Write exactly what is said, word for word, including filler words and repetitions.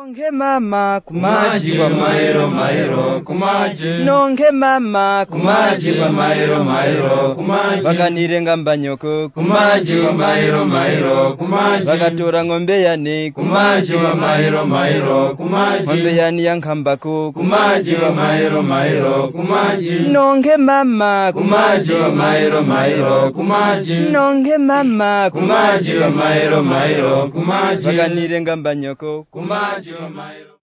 Nonge mama kumaji wa mairo mairo kumaji Nonge mama kumaji wa mairo mairo kumaji Baganire ngamba nyoko kumaji wa mairo mairo kumaji Bagatora ngombe yani kumaji wa mairo mairo kumaji ngombe yani yankambako kumaji wa mairo mairo kumaji Nonge mama kumaji wa mairo mairo kumaji Nonge mama kumaji wa mairo mairo kumaji Baganire ngamba nyoko kumaji wa mairo